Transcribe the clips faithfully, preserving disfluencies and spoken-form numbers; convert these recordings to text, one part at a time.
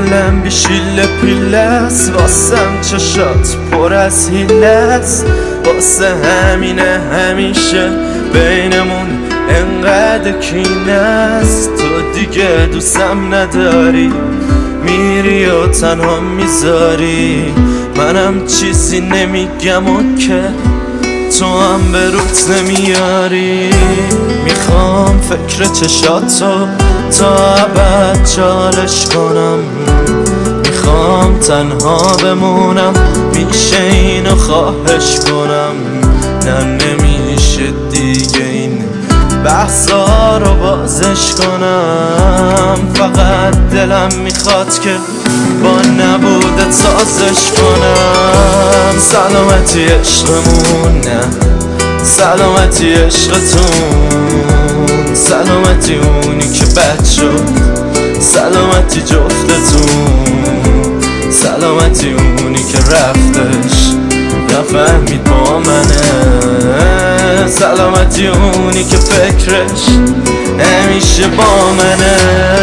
دلم بیشیله پیلست، واسم چشات پر از هیلست. واسه همینه همیشه بینمون انقدر کینست. تو دیگه دوستم نداری، میری و تنها میذاری. منم چیزی نمیگم و که تو هم به روت نمیاری. میخوام فکر چشاتو تا ابد چالش کنم. میخوام تنها بمونم، میشه اینو خواهش کنم. نه نمیشه دیگه این بحثا رو بازش کنم. فقط دلم میخواد که با نبوده سازش کنم. سلامتی عشقمون، نه سلامتی عشقتون. سلامتی اونی که بد شد، سلامتی جفتتون. سلامتی اونی که رفتش نفهمید با منه. سلامتی اونی که فکرش همیشه با منه.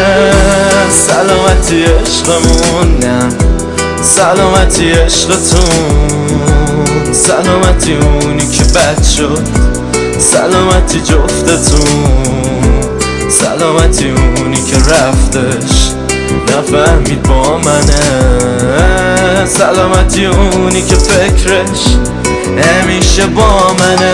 سلامتی عشقمون، نه سلامتی عشقتون. سلامتی اونی که بد شد، سلامتی جفتتون. سلامتی اونی که رفتش نفهمید با منه. سلامتی اونی که فکرش همیشه با منه.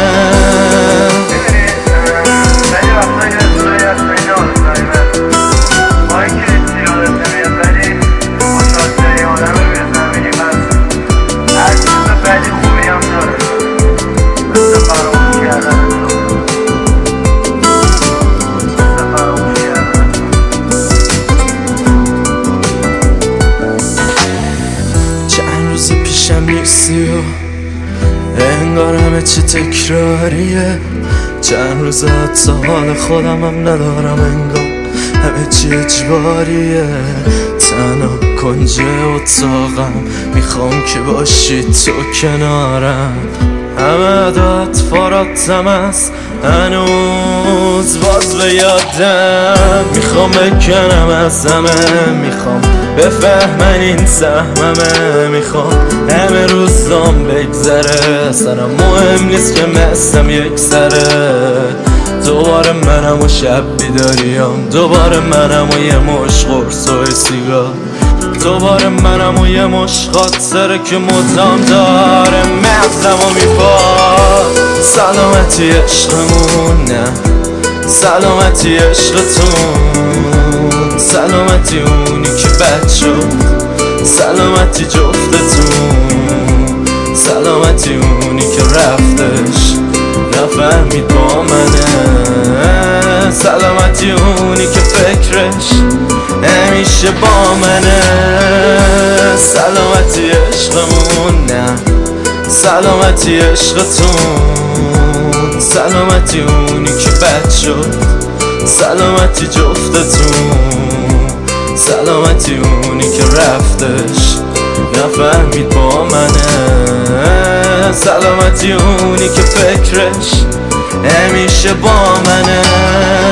نیستی و انگار همه چی تکراریه. چند روز حتی حال خودم هم ندارم، انگار همه چی اجباریه. تنها کنج اتاقم میخوام که باشی تو کنارم. همه داد فراتم است هنوز باز به یادم. میخوام بکنم از همه، میخوام بفهمن این سهممه. میخوام همه روزام بگذره، سرم مهم نیست که مستم یک سره. دوباره منم و شب بیداریم، دوباره منم و یه مش قرص و سیگار. دوباره منم و یه مش خاطره که مدام داره مغزم و میپاد. سلامتی عشقمون، نه سلامتی عشقتون. سلامتی اونی که بد شد، سلامتی جفتتون. سلامتی اونی که رفتش نفهمید با منه. سلامتی اونی که فکرش همیشه با منه. سلامتی عشقمون، نه سلامتی عشقتون. سلامتی اونی که بد شد، سلامتی جفتتون. سلامتی اونی که رفتش نفهمید با منه. سلامتی اونی که فکرش همیشه با منه.